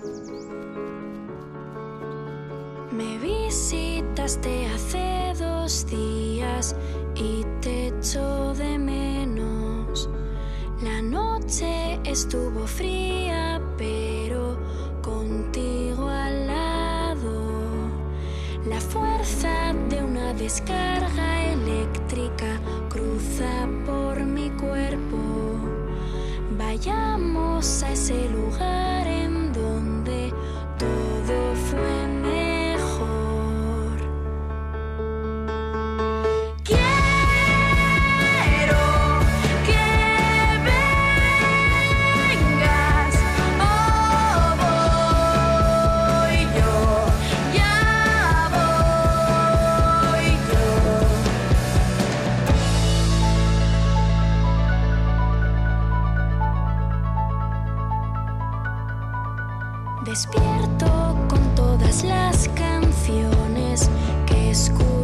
Me visitaste hace 2 días y te echo de menos. La noche estuvo fría, pero contigo al lado. La fuerza de una descarga eléctrica cruza por mi cuerpo. Vayamos a ese lugar en donde todo fue mejor. Quiero que vengas, oh, voy yo, ya voy yo. Despierto con todas las canciones que escucho.